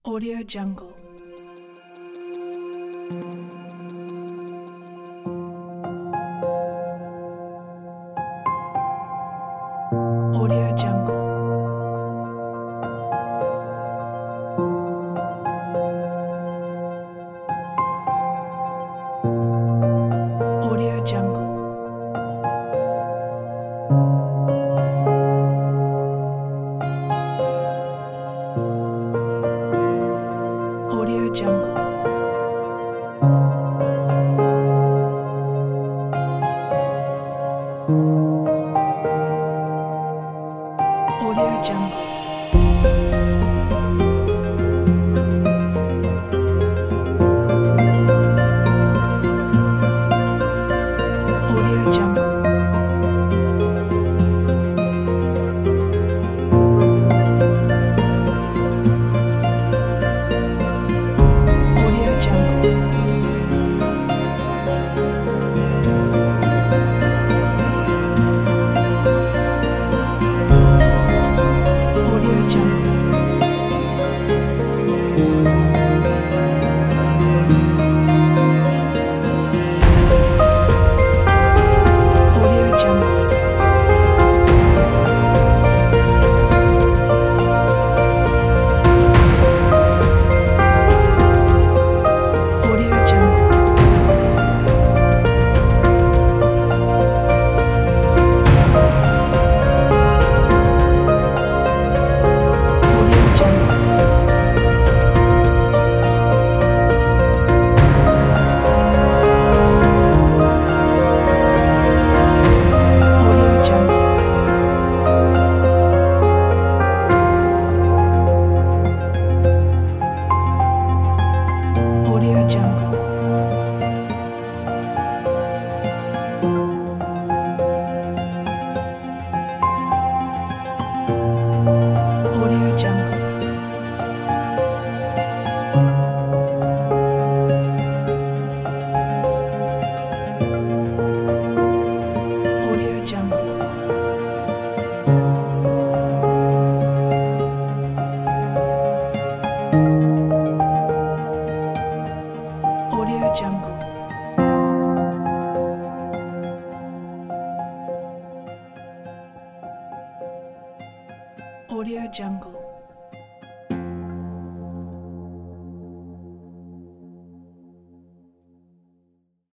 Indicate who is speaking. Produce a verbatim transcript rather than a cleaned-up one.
Speaker 1: Audio Jungle. Audio Jungle. Audio Jungle. Audio Jungle. Audio Jungle. Audio Jungle. Audio Jungle. Audio Jungle. Audio Jungle. Audio Jungle. Audio Jungle. Audio Jungle. Audio Jungle. Audio Jungle. Audio Jungle. Audio Jungle. Audio Jungle.